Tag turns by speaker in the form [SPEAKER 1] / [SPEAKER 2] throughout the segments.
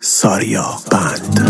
[SPEAKER 1] ساریا بند.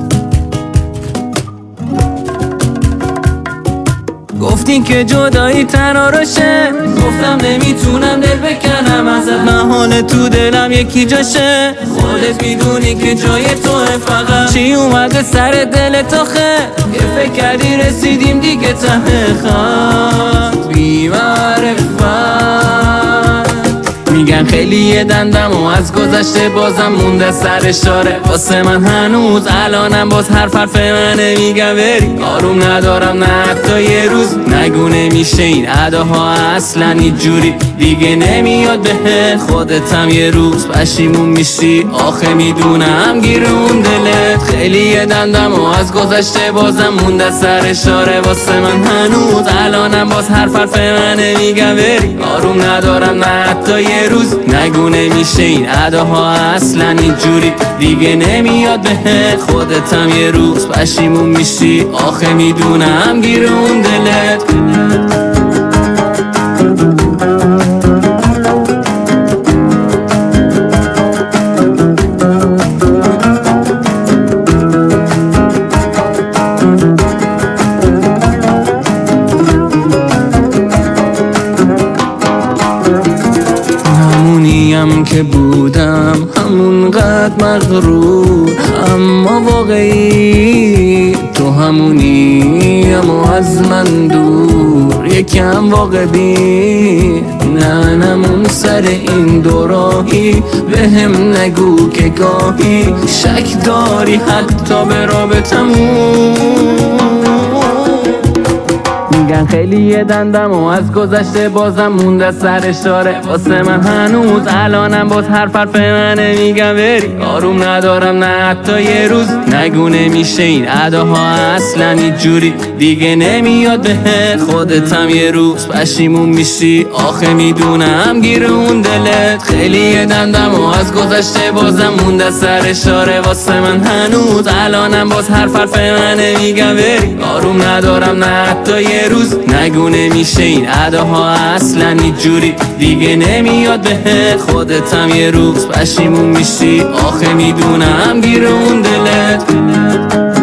[SPEAKER 2] گفتین که جدایی تنها روشه، گفتم نمیتونم دل بکنم ازت، محاله تو دلم یکی جاشه، خودت میدونی که جای توه، فقط چی اومده سر دل تو یه فکر کردی رسیدیم دیگه ته خط بی معرفت. میگن خیلی یه دندم و از گذشته بازم مونده سر اشاره واسه من هنوز الانم باز حرف منه، میگم بری آروم ندارم نه حتی یه روز، نگو نمیشه این اداها اصلا هیچ جوری دیگه نمیاد بهت، خودتم یه روز پشیمون میشی آخه میدونم گیر اون دلت، خیلی یه دندم و از گذشته بازم مونده سر اشاره واسه من هنوز الانم باز حرف منه، میگم بری آروم ندارم نه حتی یه روز، نگو نمیشه این اداها اصلا هیچ جوری دیگه نمیاد بهت، خودتم یه روز پشیمون میشی آخه میدونم گیر اون دلت. همونیم که بودم همونقدر مغرور، اما واقعی تو همونی اما از من دور، یکم واقع بین نه نمون سر این دوراهی، به هم نگو که گاهی شک داری حتی به رابطمون. میگن خیلی یه دندم و از گذشته بازم مونده سر اشاره واسه من هنوز الانم باز حرف منه، میگم بری آروم ندارم نه حتی یه روز، نگو نمیشه این اداها اصلا هیچ جوری دیگه نمیاد بهت، خودتم یه روز پشیمون میشی آخه میدونم گیر اون دلت، خیلی یه دندم و از گذشته بازم مونده سر اشاره واسه من هنوز الانم باز حرف منه، میگم بری آروم ندارم نه حتی یه روز، نگو نمیشه این اداها اصلا هیچ جوری دیگه نمیاد بهت، خودتم یه روز پشیمون میشی آخه میدونم گیر اون دلت.